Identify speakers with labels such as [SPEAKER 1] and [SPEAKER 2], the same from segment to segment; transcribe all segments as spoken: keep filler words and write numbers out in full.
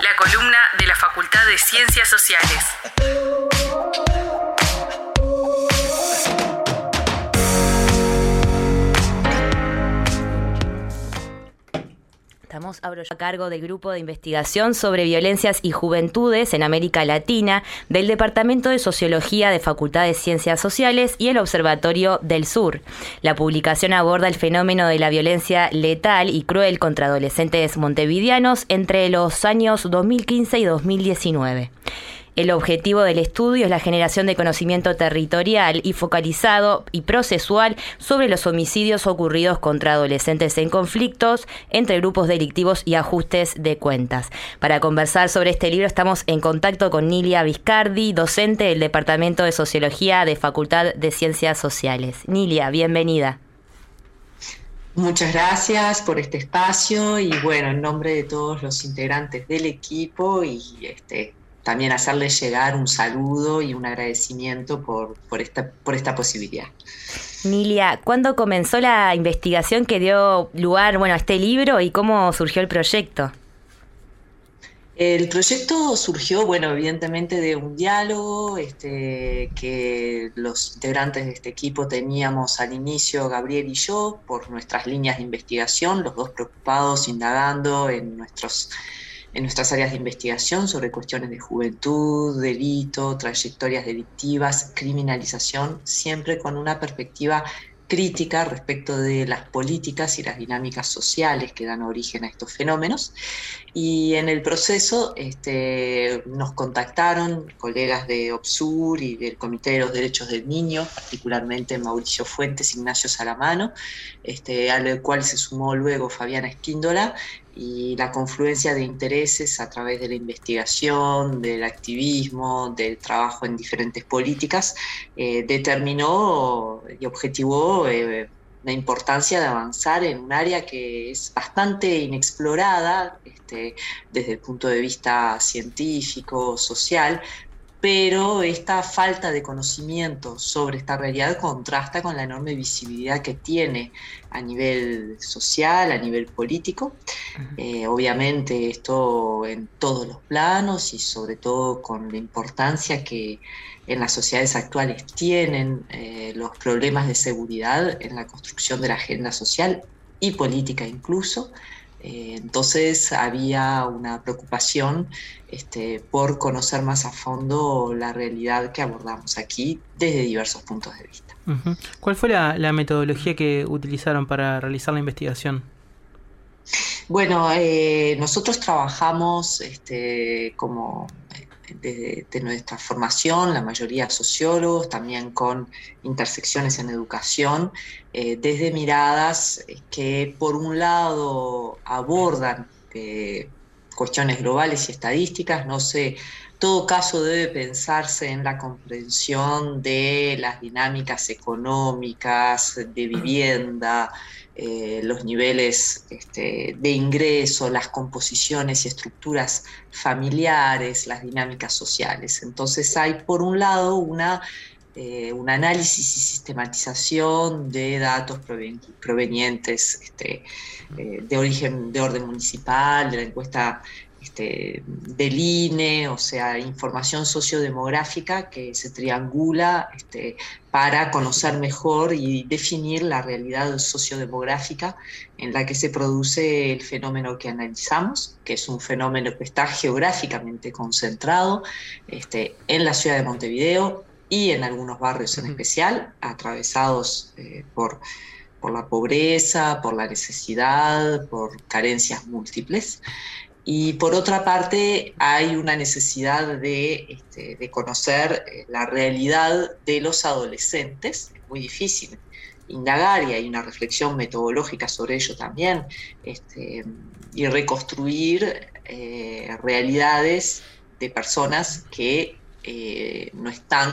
[SPEAKER 1] la columna de la Facultad de Ciencias Sociales.
[SPEAKER 2] Estamos abro yo a cargo del Grupo de Investigación sobre Violencias y Juventudes en América Latina del Departamento de Sociología de Facultad de Ciencias Sociales y el Observatorio del Sur. La publicación aborda el fenómeno de la violencia letal y cruel contra adolescentes montevideanos entre los años dos mil quince y dos mil diecinueve. El objetivo del estudio es la generación de conocimiento territorial y focalizado y procesual sobre los homicidios ocurridos contra adolescentes en conflictos entre grupos delictivos y ajustes de cuentas. Para conversar sobre este libro estamos en contacto con Nilia Viscardi, docente del Departamento de Sociología de Facultad de Ciencias Sociales. Nilia, bienvenida.
[SPEAKER 3] Muchas gracias por este espacio y bueno, en nombre de todos los integrantes del equipo y este también hacerles llegar un saludo y un agradecimiento por, por, esta, por esta posibilidad.
[SPEAKER 2] Nilia, ¿cuándo comenzó la investigación que dio lugar bueno, a este libro y cómo surgió el proyecto?
[SPEAKER 3] El proyecto surgió, bueno, evidentemente de un diálogo este, que los integrantes de este equipo teníamos al inicio, Gabriel y yo, por nuestras líneas de investigación, los dos preocupados, indagando en nuestros en nuestras áreas de investigación sobre cuestiones de juventud, delito, trayectorias delictivas, criminalización, siempre con una perspectiva crítica respecto de las políticas y las dinámicas sociales que dan origen a estos fenómenos. Y en el proceso este, nos contactaron colegas de OBSUR y del Comité de los Derechos del Niño, particularmente Mauricio Fuentes, Ignacio Salamano, este, al cual se sumó luego Fabiana Esquíndola, y la confluencia de intereses a través de la investigación, del activismo, del trabajo en diferentes políticas, eh, determinó y objetivó eh, la importancia de avanzar en un área que es bastante inexplorada este, desde el punto de vista científico, social, pero esta falta de conocimiento sobre esta realidad contrasta con la enorme visibilidad que tiene a nivel social, a nivel político. Eh, obviamente esto en todos los planos y sobre todo con la importancia que en las sociedades actuales tienen eh, los problemas de seguridad en la construcción de la agenda social y política incluso. Eh, entonces había una preocupación este, por conocer más a fondo la realidad que abordamos aquí desde diversos puntos de vista.
[SPEAKER 4] Uh-huh. ¿Cuál fue la, la metodología que utilizaron para realizar la investigación?
[SPEAKER 3] Bueno, eh, nosotros trabajamos este, como desde de nuestra formación, la mayoría sociólogos, también con intersecciones en educación, eh, desde miradas que por un lado abordan eh, cuestiones globales y estadísticas. No sé, todo caso debe pensarse en la comprensión de las dinámicas económicas, de vivienda, Eh, los niveles este, de ingreso, las composiciones y estructuras familiares, las dinámicas sociales. Entonces hay por un lado una, eh, un análisis y sistematización de datos proven- provenientes este, eh, de origen, de orden municipal, de la encuesta Este, del I N E, o sea, información sociodemográfica que se triangula este, para conocer mejor y definir la realidad sociodemográfica en la que se produce el fenómeno que analizamos, que es un fenómeno que está geográficamente concentrado este, en la ciudad de Montevideo y en algunos barrios en especial, atravesados eh, por, por la pobreza, por la necesidad, por carencias múltiples. Y por otra parte hay una necesidad de, este, de conocer la realidad de los adolescentes. Es muy difícil indagar y hay una reflexión metodológica sobre ello también, este, y reconstruir eh, realidades de personas que eh, no están.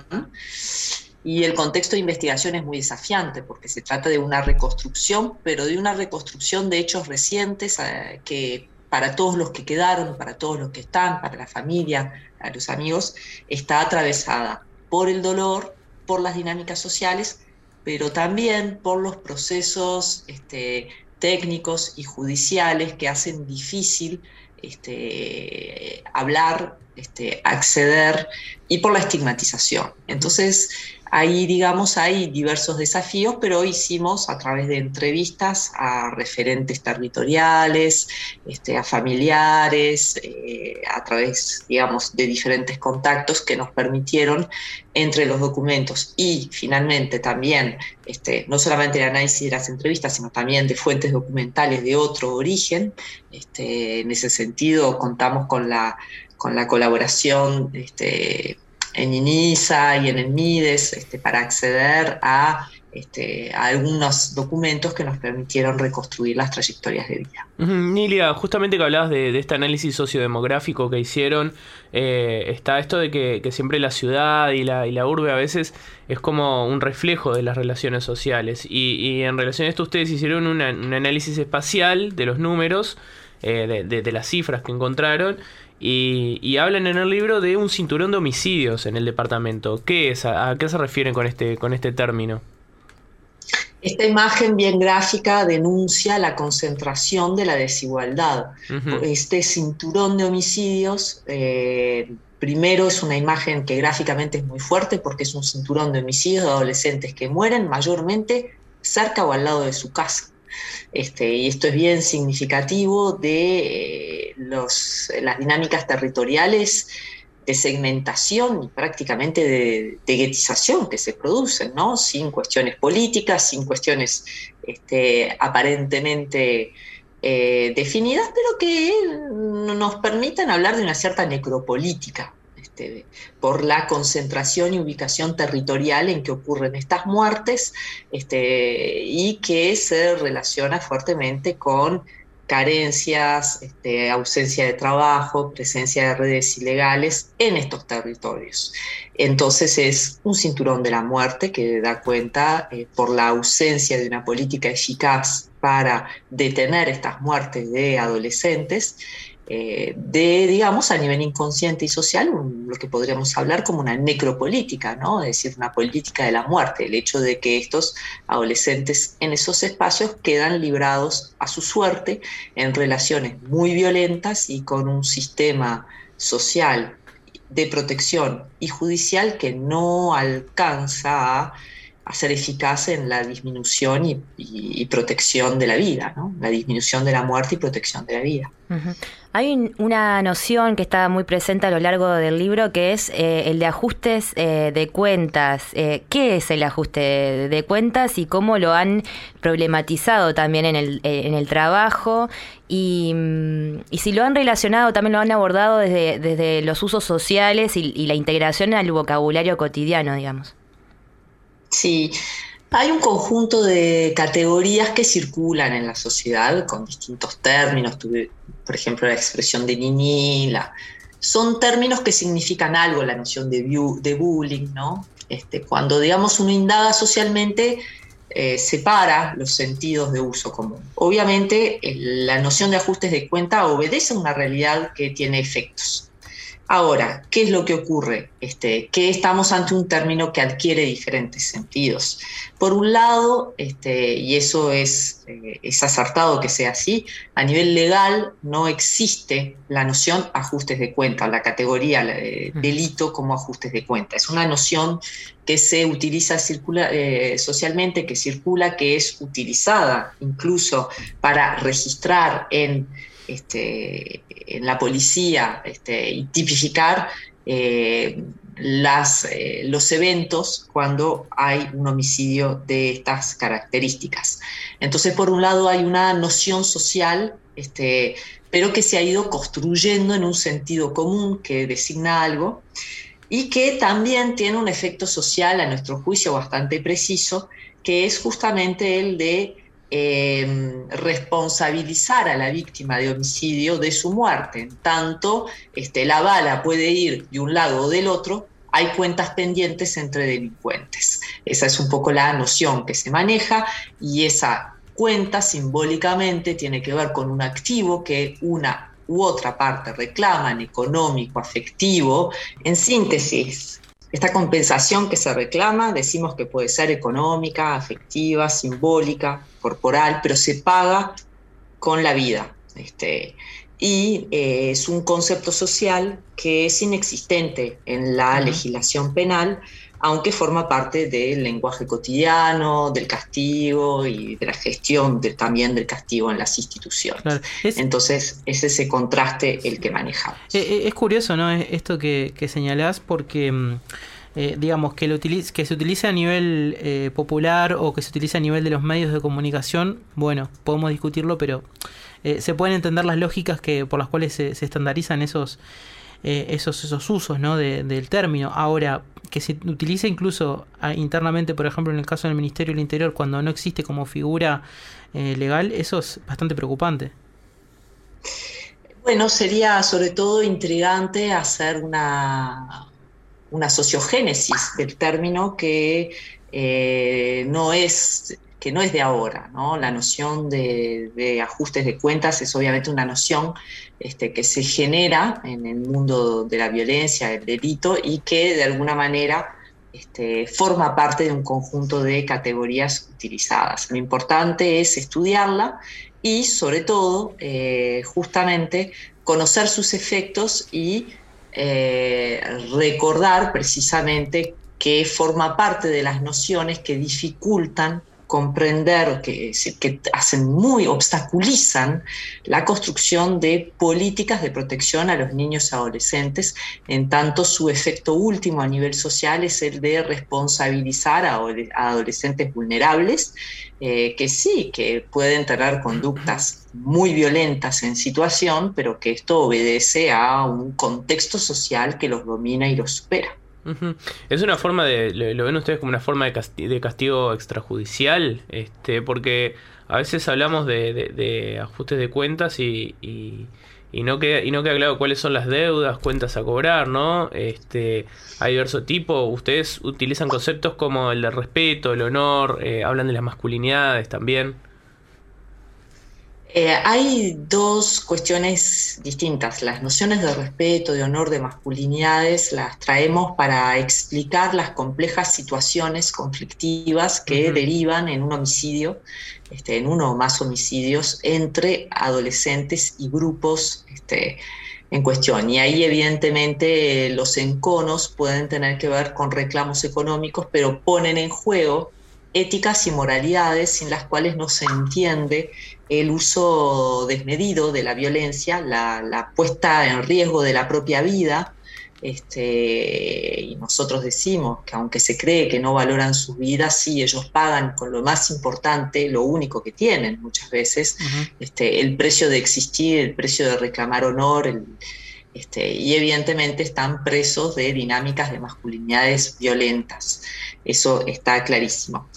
[SPEAKER 3] Y el contexto de investigación es muy desafiante porque se trata de una reconstrucción, pero de una reconstrucción de hechos recientes eh, que para todos los que quedaron, para todos los que están, para la familia, para los amigos, está atravesada por el dolor, por las dinámicas sociales, pero también por los procesos este, técnicos y judiciales que hacen difícil este, hablar, este, acceder, y por la estigmatización. Entonces, ahí, digamos, hay diversos desafíos, pero hicimos a través de entrevistas a referentes territoriales, este, a familiares, eh, a través, digamos, de diferentes contactos que nos permitieron, entre los documentos y finalmente también, este, no solamente el análisis de las entrevistas, sino también de fuentes documentales de otro origen. Este, en ese sentido, contamos con la, con la colaboración este, en INISA y en el MIDES este, para acceder a, este, a algunos documentos que nos permitieron reconstruir las trayectorias de vida.
[SPEAKER 5] Uh-huh. Nilia, justamente que hablabas de, de este análisis sociodemográfico que hicieron, eh, está esto de que, que siempre la ciudad y la, y la urbe a veces es como un reflejo de las relaciones sociales, y, y en relación a esto ustedes hicieron una, un análisis espacial de los números, eh, de, de, de las cifras que encontraron, Y, y hablan en el libro de un cinturón de homicidios en el departamento. ¿Qué es? ¿A, a qué se refieren con este, con este término?
[SPEAKER 3] Esta imagen bien gráfica denuncia la concentración de la desigualdad. Uh-huh. Este cinturón de homicidios, eh, primero es una imagen que gráficamente es muy fuerte porque es un cinturón de homicidios de adolescentes que mueren mayormente cerca o al lado de su casa. Este, y esto es bien significativo de eh, los, las dinámicas territoriales de segmentación y prácticamente de, de guetización que se producen, ¿no? Sin cuestiones políticas, sin cuestiones este, aparentemente eh, definidas, pero que nos permiten hablar de una cierta necropolítica, este, por la concentración y ubicación territorial en que ocurren estas muertes, este, y que se relaciona fuertemente con carencias, este, ausencia de trabajo, presencia de redes ilegales en estos territorios. Entonces es un cinturón de la muerte que da cuenta eh, por la ausencia de una política eficaz para detener estas muertes de adolescentes, eh, de, digamos, a nivel inconsciente y social, un, lo que podríamos hablar como una necropolítica, ¿no? Es decir, una política de la muerte, el hecho de que estos adolescentes en esos espacios quedan librados a su suerte en relaciones muy violentas y con un sistema social de protección y judicial que no alcanza a, a ser eficaz en la disminución y, y, y protección de la vida, ¿no? La disminución de la muerte y protección de la vida.
[SPEAKER 2] Uh-huh. Hay una noción que está muy presente a lo largo del libro, que es eh, el de ajustes eh, de cuentas. Eh, ¿Qué es el ajuste de, de cuentas y cómo lo han problematizado también en el, en el trabajo? Y, y si lo han relacionado, también lo han abordado desde, desde los usos sociales y, y la integración al vocabulario cotidiano, digamos.
[SPEAKER 3] Sí. Hay un conjunto de categorías que circulan en la sociedad con distintos términos. Tuve, por ejemplo, la expresión de niní, la, son términos que significan algo, la noción de, bu, de bullying, ¿no? Este, cuando, digamos, uno indaga socialmente, eh, separa los sentidos de uso común. Obviamente, el, la noción de ajustes de cuenta obedece a una realidad que tiene efectos. Ahora, ¿qué es lo que ocurre? Este, que estamos ante un término que adquiere diferentes sentidos. Por un lado, este, y eso es, eh, es acertado que sea así, a nivel legal no existe la noción ajustes de cuenta, la categoría eh, delito como ajustes de cuenta. Es una noción que se utiliza circula, eh, socialmente, que circula, que es utilizada incluso para registrar en Este, en la policía este, y tipificar eh, las, eh, los eventos cuando hay un homicidio de estas características. Entonces, por un lado hay una noción social, este, pero que se ha ido construyendo en un sentido común que designa algo y que también tiene un efecto social, a nuestro juicio, bastante preciso, que es justamente el de Eh, responsabilizar a la víctima de homicidio de su muerte. En tanto, este, la bala puede ir de un lado o del otro, hay cuentas pendientes entre delincuentes. Esa es un poco la noción que se maneja, y esa cuenta simbólicamente tiene que ver con un activo que una u otra parte reclaman, económico, afectivo. En síntesis, esta compensación que se reclama, decimos que puede ser económica, afectiva, simbólica, corporal, pero se paga con la vida. Este, y eh, es un concepto social que es inexistente en la uh-huh. legislación penal, aunque forma parte del lenguaje cotidiano, del castigo y de la gestión de, también del castigo en las instituciones. Claro. Es, Entonces, es ese contraste el que manejamos.
[SPEAKER 4] Es, es curioso, ¿no? Esto que, que señalás, porque eh, digamos que, lo utilice, que se utilice a nivel eh, popular o que se utilice a nivel de los medios de comunicación, bueno, podemos discutirlo, pero eh, se pueden entender las lógicas que por las cuales se, se estandarizan esos Eh, esos, esos usos, ¿no? de, del término. Ahora, que se utilice incluso a, internamente, por ejemplo, en el caso del Ministerio del Interior, cuando no existe como figura eh, legal, eso es bastante preocupante.
[SPEAKER 3] Bueno, sería sobre todo intrigante hacer una, una sociogénesis del término que eh, no es... que no es de ahora, ¿no? La noción de, de ajustes de cuentas es obviamente una noción este, que se genera en el mundo de la violencia, del delito, y que de alguna manera este, forma parte de un conjunto de categorías utilizadas. Lo importante es estudiarla y, sobre todo, eh, justamente conocer sus efectos y eh, recordar precisamente que forma parte de las nociones que dificultan comprender, que, que hacen muy, obstaculizan la construcción de políticas de protección a los niños y adolescentes, en tanto su efecto último a nivel social es el de responsabilizar a, a adolescentes vulnerables, eh, que sí, que pueden tener conductas muy violentas en situación, pero que esto obedece a un contexto social que los domina y los supera.
[SPEAKER 5] Uh-huh. Es una forma de, lo, lo ven ustedes como una forma de castigo, de castigo extrajudicial, este, porque a veces hablamos de, de, de ajustes de cuentas y, y, y no queda, y no queda claro cuáles son las deudas, cuentas a cobrar, ¿no? Este, hay diverso tipo. Ustedes utilizan conceptos como el de respeto, el honor, eh, hablan de las masculinidades también.
[SPEAKER 3] Eh, hay dos cuestiones distintas. Las nociones de respeto, de honor, de masculinidades las traemos para explicar las complejas situaciones conflictivas que uh-huh. derivan en un homicidio, este, en uno o más homicidios entre adolescentes y grupos este, en cuestión. Y ahí evidentemente los enconos pueden tener que ver con reclamos económicos, pero ponen en juego éticas y moralidades sin las cuales no se entiende el uso desmedido de la violencia, la, la puesta en riesgo de la propia vida. Este, y nosotros decimos que aunque se cree que no valoran sus vidas, sí, ellos pagan con lo más importante, lo único que tienen muchas veces, uh-huh. este, el precio de existir, el precio de reclamar honor, el, este, y evidentemente están presos de dinámicas de masculinidades violentas. Eso está clarísimo.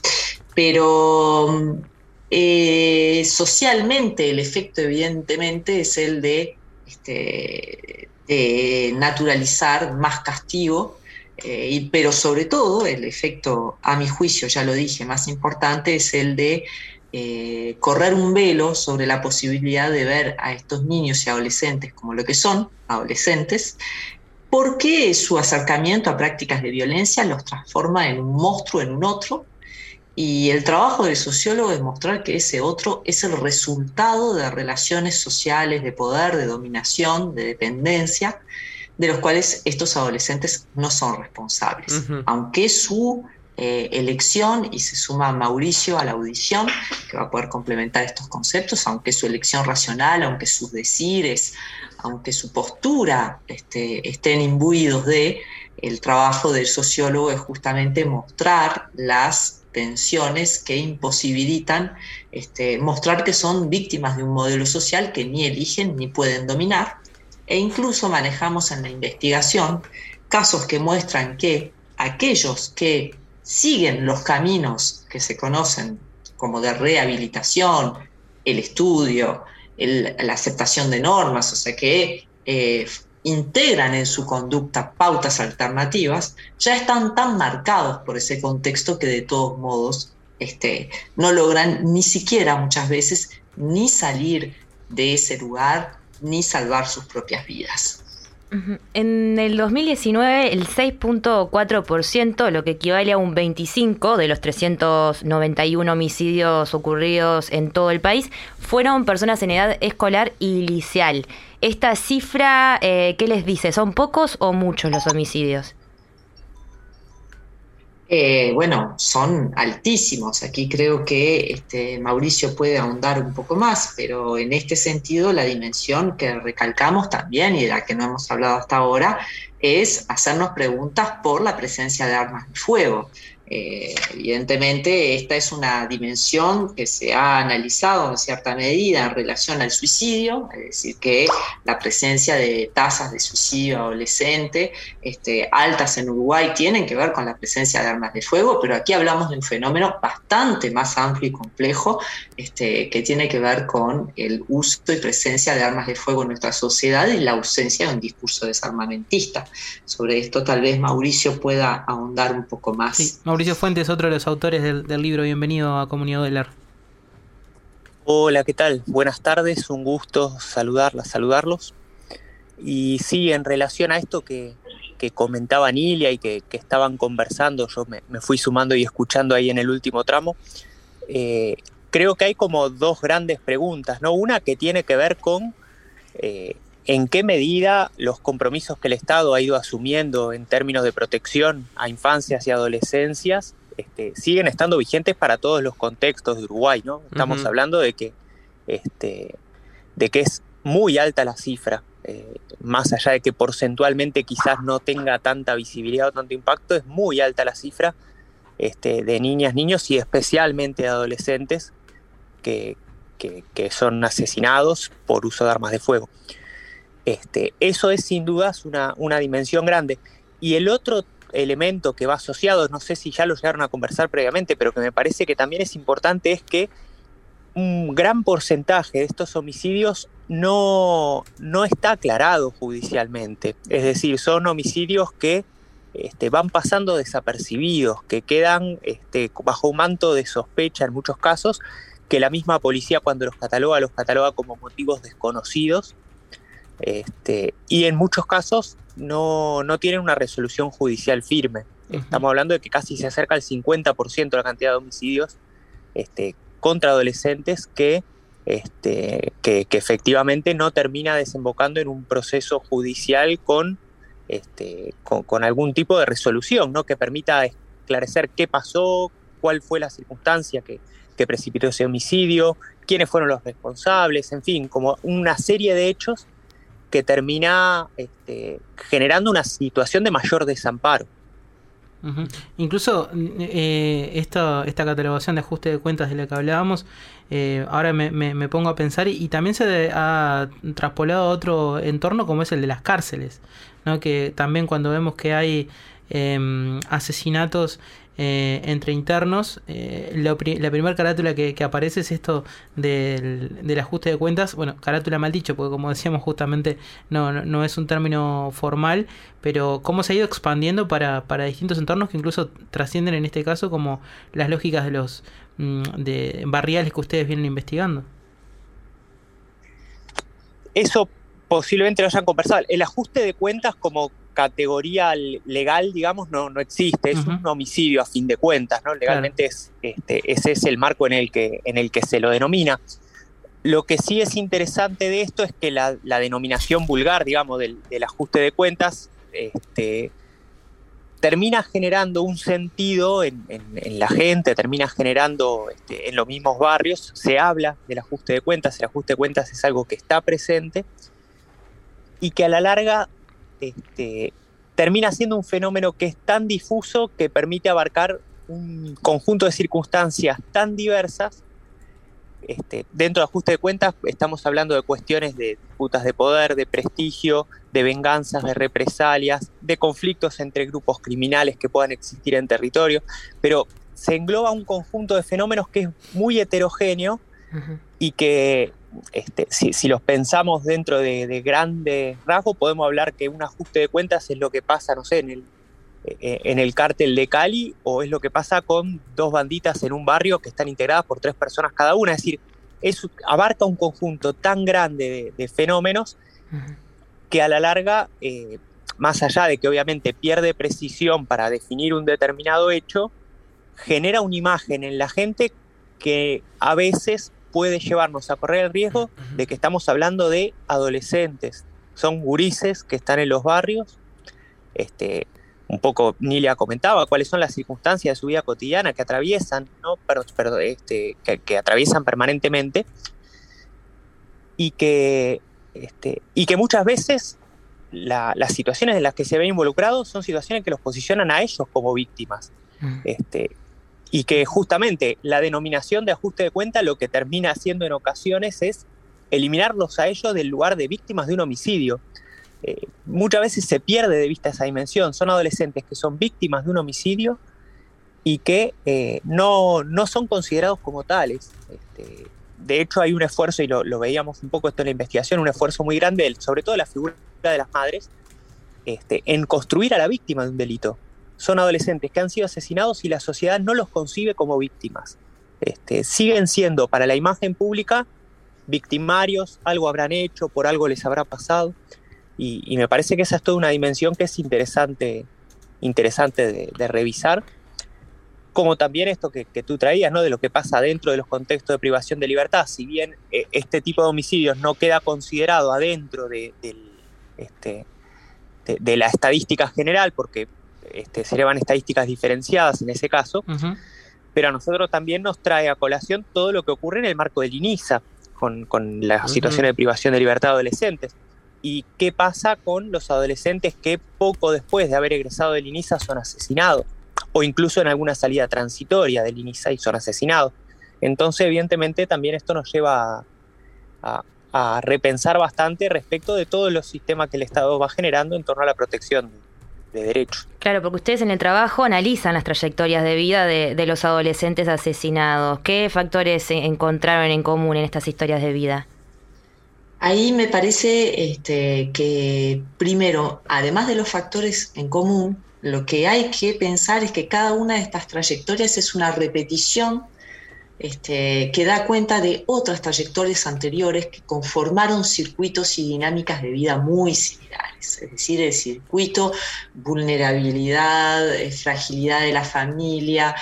[SPEAKER 3] Pero eh, socialmente el efecto evidentemente es el de, este, de naturalizar más castigo, eh, y, pero sobre todo el efecto, a mi juicio, ya lo dije, más importante es el de eh, correr un velo sobre la posibilidad de ver a estos niños y adolescentes como lo que son, adolescentes, porque su acercamiento a prácticas de violencia los transforma en un monstruo, en un otro, y el trabajo del sociólogo es mostrar que ese otro es el resultado de relaciones sociales, de poder, de dominación, de dependencia, de los cuales estos adolescentes no son responsables. Uh-huh. Aunque su eh, elección, y se suma Mauricio a la audición, que va a poder complementar estos conceptos, aunque su elección racional, aunque sus decires, aunque su postura este, estén imbuidos de, el trabajo del sociólogo es justamente mostrar las tensiones que imposibilitan este, mostrar que son víctimas de un modelo social que ni eligen ni pueden dominar, e incluso manejamos en la investigación casos que muestran que aquellos que siguen los caminos que se conocen como de rehabilitación, el estudio, el, la aceptación de normas, o sea que eh, integran en su conducta pautas alternativas, ya están tan marcados por ese contexto que de todos modos este, no logran ni siquiera muchas veces ni salir de ese lugar ni salvar sus propias vidas.
[SPEAKER 2] En el dos mil diecinueve, el seis punto cuatro por ciento, lo que equivale a un veinticinco por ciento de los trescientos noventa y uno homicidios ocurridos en todo el país, fueron personas en edad escolar y liceal. Esta cifra, eh, ¿qué les dice? ¿Son pocos o muchos los homicidios?
[SPEAKER 3] Eh, bueno, son altísimos. Aquí creo que este, Mauricio puede ahondar un poco más, pero en este sentido la dimensión que recalcamos también y de la que no hemos hablado hasta ahora es hacernos preguntas por la presencia de armas de fuego. Eh, evidentemente esta es una dimensión que se ha analizado en cierta medida en relación al suicidio, es decir, que la presencia de tasas de suicidio adolescente este, altas en Uruguay tienen que ver con la presencia de armas de fuego, pero aquí hablamos de un fenómeno bastante más amplio y complejo este, que tiene que ver con el uso y presencia de armas de fuego en nuestra sociedad y la ausencia de un discurso desarmamentista. Sobre esto tal vez Mauricio pueda ahondar un poco más.
[SPEAKER 4] Sí, Mauricio Fuentes, otro de los autores del, del libro. Bienvenido a Comunidad Odelar.
[SPEAKER 6] Hola, ¿qué tal? Buenas tardes, un gusto saludarlas, saludarlos. Y sí, en relación a esto que, que comentaba Nilia y que, que estaban conversando, yo me, me fui sumando y escuchando ahí en el último tramo, eh, creo que hay como dos grandes preguntas, ¿no? Una que tiene que ver con eh, en qué medida los compromisos que el Estado ha ido asumiendo en términos de protección a infancias y adolescencias este, siguen estando vigentes para todos los contextos de Uruguay, ¿no? Estamos uh-huh. hablando de que, este, de que es muy alta la cifra, eh, más allá de que porcentualmente quizás no tenga tanta visibilidad o tanto impacto, es muy alta la cifra este, de niñas, niños y especialmente de adolescentes que, que, que son asesinados por uso de armas de fuego. Este, eso es sin dudas una, una dimensión grande. Y el otro elemento que va asociado, no sé si ya lo llegaron a conversar previamente, pero que me parece que también es importante, es que un gran porcentaje de estos homicidios no, no está aclarado judicialmente. Es decir, son homicidios que este, van pasando desapercibidos, que quedan este, bajo un manto de sospecha en muchos casos, que la misma policía cuando los cataloga, los cataloga como motivos desconocidos. Este, y en muchos casos no, no tienen una resolución judicial firme. Uh-huh. Estamos hablando de que casi se acerca al cincuenta por ciento de la cantidad de homicidios este, contra adolescentes que, este, que, que efectivamente no termina desembocando en un proceso judicial con, este, con, con algún tipo de resolución, ¿no? Que permita esclarecer qué pasó, cuál fue la circunstancia que, que precipitó ese homicidio, quiénes fueron los responsables, en fin, como una serie de hechos que termina este, generando una situación de mayor desamparo.
[SPEAKER 4] Uh-huh. Incluso eh, esta, esta catalogación de ajuste de cuentas de la que hablábamos, eh, ahora me, me, me pongo a pensar y, y también se ha traspolado a otro entorno como es el de las cárceles, ¿no? Que también cuando vemos que hay eh, asesinatos Eh, entre internos, eh, lo pri- la primera carátula que, que aparece es esto del, del ajuste de cuentas. Bueno, carátula mal dicho, porque como decíamos justamente no, no, no es un término formal, pero cómo se ha ido expandiendo para, para distintos entornos que incluso trascienden en este caso como las lógicas de los mm, de barriales que ustedes vienen investigando.
[SPEAKER 6] Eso posiblemente lo hayan conversado. El ajuste de cuentas como categoría legal, digamos, no, no existe, es uh-huh. un homicidio a fin de cuentas, ¿no? Legalmente claro. es, este, ese es el marco en el que, en el que se lo denomina. Lo que sí es interesante de esto es que la, la denominación vulgar, digamos, del, del ajuste de cuentas, este, termina generando un sentido en, en, en la gente, termina generando este, en los mismos barrios, se habla del ajuste de cuentas, el ajuste de cuentas es algo que está presente y que a la larga Este, termina siendo un fenómeno que es tan difuso que permite abarcar un conjunto de circunstancias tan diversas. Este, dentro del ajuste de cuentas estamos hablando de cuestiones de disputas de poder, de prestigio, de venganzas, de represalias, de conflictos entre grupos criminales que puedan existir en territorio, pero se engloba un conjunto de fenómenos que es muy heterogéneo uh-huh. y que Este, si, si los pensamos dentro de, de grandes rasgos, podemos hablar que un ajuste de cuentas es lo que pasa, no sé, en el, eh, en el cártel de Cali, o es lo que pasa con dos banditas en un barrio que están integradas por tres personas cada una. Es decir, es, abarca un conjunto tan grande de, de fenómenos uh-huh. que a la larga, eh, más allá de que obviamente pierde precisión para definir un determinado hecho, genera una imagen en la gente que a veces puede llevarnos a correr el riesgo de que estamos hablando de adolescentes. Son gurises que están en los barrios. Este, un poco Nilia comentaba cuáles son las circunstancias de su vida cotidiana que atraviesan, ¿no? pero, pero, este, que, que atraviesan permanentemente y que, este, y que muchas veces la, las situaciones en las que se ven involucrados son situaciones que los posicionan a ellos como víctimas. Mm. Este, y que justamente la denominación de ajuste de cuenta lo que termina haciendo en ocasiones es eliminarlos a ellos del lugar de víctimas de un homicidio. Eh, muchas veces se pierde de vista esa dimensión. Son adolescentes que son víctimas de un homicidio y que eh, no, no son considerados como tales. Este, de hecho hay un esfuerzo, y lo, lo veíamos un poco esto en la investigación, un esfuerzo muy grande, sobre todo la figura de las madres, este, en construir a la víctima de un delito. Son adolescentes que han sido asesinados y la sociedad no los concibe como víctimas. Este, siguen siendo para la imagen pública victimarios, algo habrán hecho, por algo les habrá pasado. Y, y me parece que esa es toda una dimensión que es interesante, interesante de, de revisar. Como también esto que, que tú traías, ¿no? De lo que pasa dentro de los contextos de privación de libertad. Si bien eh, este tipo de homicidios no queda considerado adentro de, de, este, de, de la estadística general, porque Este, se elevan estadísticas diferenciadas en ese caso, uh-huh. pero a nosotros también nos trae a colación todo lo que ocurre en el marco del INISA, con, con las uh-huh. situaciones de privación de libertad de adolescentes. ¿Y qué pasa con los adolescentes que poco después de haber egresado del INISA son asesinados? O incluso en alguna salida transitoria del INISA y son asesinados. Entonces, evidentemente, también esto nos lleva a, a, a repensar bastante respecto de todos los sistemas que el Estado va generando en torno a la protección de derechos.
[SPEAKER 2] Claro, porque ustedes en el trabajo analizan las trayectorias de vida de, de los adolescentes asesinados. ¿Qué factores encontraron en común en estas historias de vida?
[SPEAKER 3] Ahí me parece este, que, primero, además de los factores en común, lo que hay que pensar es que cada una de estas trayectorias es una repetición este, que da cuenta de otras trayectorias anteriores que conformaron circuitos y dinámicas de vida muy similares. Es decir, el circuito, vulnerabilidad, fragilidad de la familia,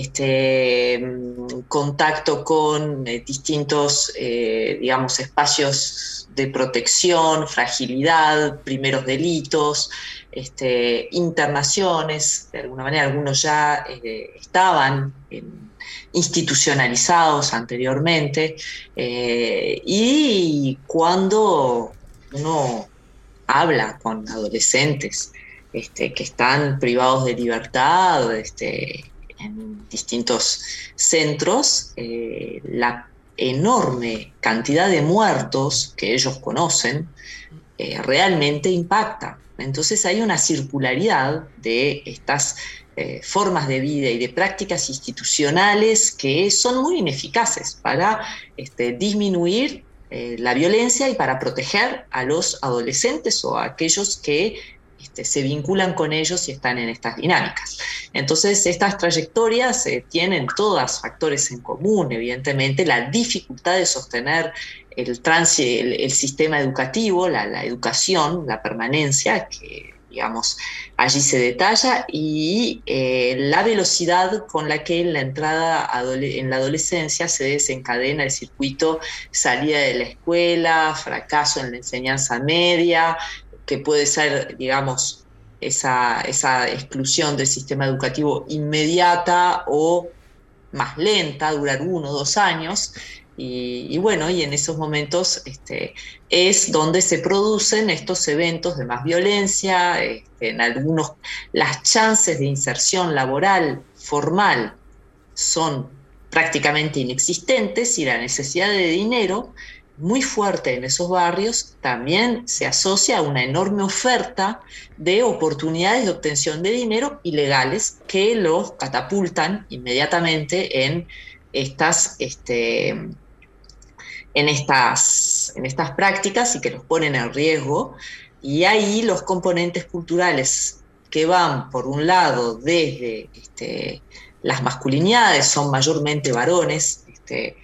[SPEAKER 3] este, contacto con eh, distintos, eh, digamos, espacios de protección, fragilidad, primeros delitos, este, internaciones, de alguna manera algunos ya eh, estaban en, institucionalizados anteriormente, eh, y cuando uno habla con adolescentes este, que están privados de libertad este, en distintos centros, eh, la enorme cantidad de muertos que ellos conocen eh, realmente impacta. Entonces hay una circularidad de estas eh, formas de vida y de prácticas institucionales que son muy ineficaces para este, disminuir eh, la violencia y para proteger a los adolescentes o a aquellos que este, se vinculan con ellos y están en estas dinámicas. Entonces estas trayectorias eh, tienen todas factores en común, evidentemente la dificultad de sostener el, trans, el, el sistema educativo, la, la educación, la permanencia, que digamos allí se detalla, y eh, la velocidad con la que en la entrada en la adolescencia se desencadena el circuito salida de la escuela, fracaso en la enseñanza media, que puede ser, digamos, esa, esa exclusión del sistema educativo inmediata o más lenta, durar uno o dos años, y, y bueno, y en esos momentos este, es donde se producen estos eventos de más violencia, este, en algunos las chances de inserción laboral formal son prácticamente inexistentes y la necesidad de dinero muy fuerte en esos barrios también se asocia a una enorme oferta de oportunidades de obtención de dinero ilegales que los catapultan inmediatamente en estas, este, en estas, en estas prácticas y que los ponen en riesgo. Y ahí los componentes culturales que van, por un lado, desde este, las masculinidades, son mayormente varones, este,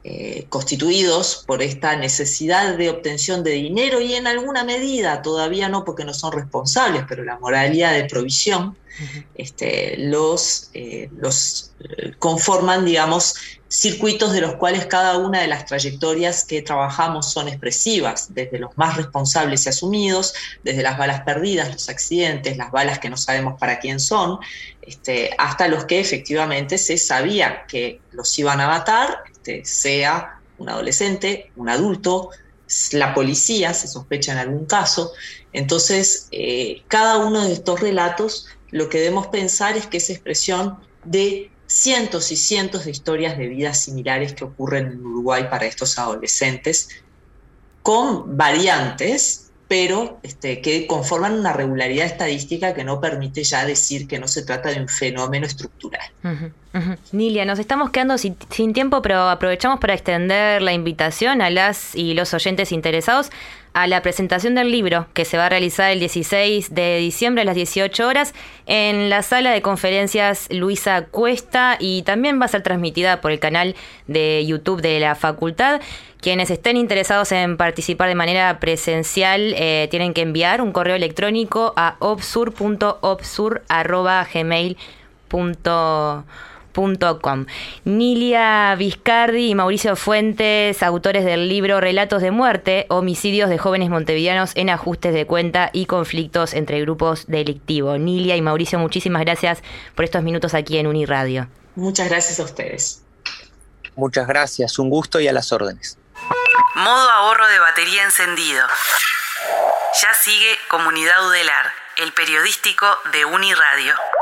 [SPEAKER 3] eh, constituidos por esta necesidad de obtención de dinero y en alguna medida, todavía no porque no son responsables, pero la moralidad de provisión, uh-huh. este, los, eh, los conforman, digamos, circuitos de los cuales cada una de las trayectorias que trabajamos son expresivas, desde los más responsables y asumidos, desde las balas perdidas, los accidentes, las balas que no sabemos para quién son, este, hasta los que efectivamente se sabía que los iban a matar, este, sea un adolescente, un adulto, la policía, se sospecha en algún caso. Entonces, eh, cada uno de estos relatos, lo que debemos pensar es que es expresión de cientos y cientos de historias de vidas similares que ocurren en Uruguay para estos adolescentes, con variantes, pero este, que conforman una regularidad estadística que no permite ya decir que no se trata de un fenómeno estructural.
[SPEAKER 2] Uh-huh, uh-huh. Nilia, nos estamos quedando sin, sin tiempo, pero aprovechamos para extender la invitación a las y los oyentes interesados a la presentación del libro, que se va a realizar el dieciséis de diciembre a las dieciocho horas en la sala de conferencias Luisa Cuesta, y también va a ser transmitida por el canal de YouTube de la facultad. Quienes estén interesados en participar de manera presencial eh, tienen que enviar un correo electrónico a obsur punto obsur arroba gmail punto com. Nilia Viscardi y Mauricio Fuentes, autores del libro Relatos de Muerte, homicidios de jóvenes montevideanos en ajustes de cuenta y conflictos entre grupos delictivos. Nilia y Mauricio, muchísimas gracias por estos minutos aquí en Uniradio.
[SPEAKER 3] Muchas gracias a ustedes.
[SPEAKER 6] Muchas gracias, un gusto y a las órdenes.
[SPEAKER 1] Modo ahorro de batería encendido. Ya sigue Comunidad Udelar, el periodístico de Uniradio.